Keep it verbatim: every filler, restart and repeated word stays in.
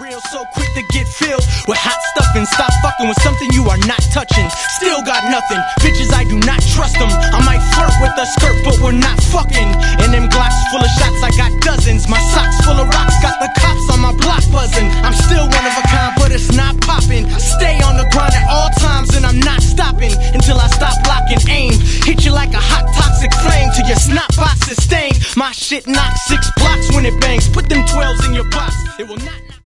real, so quick to get filled with hot stuff and stop fucking with something you are not touching. Still got nothing, bitches I do not trust them. I might flirt with a skirt but we're not fucking. And them Glocks full of shots, I got dozens. My socks full of rocks, got the cops on my block buzzing. I'm still one of a kind but it's not popping. Stay on the grind at all times and I'm not stopping until I stop, lock and aim. Hit you like a hot toxic flame till your snot box is stained. My shit knocks six blocks when it bangs. Put them twelves in your box, it will not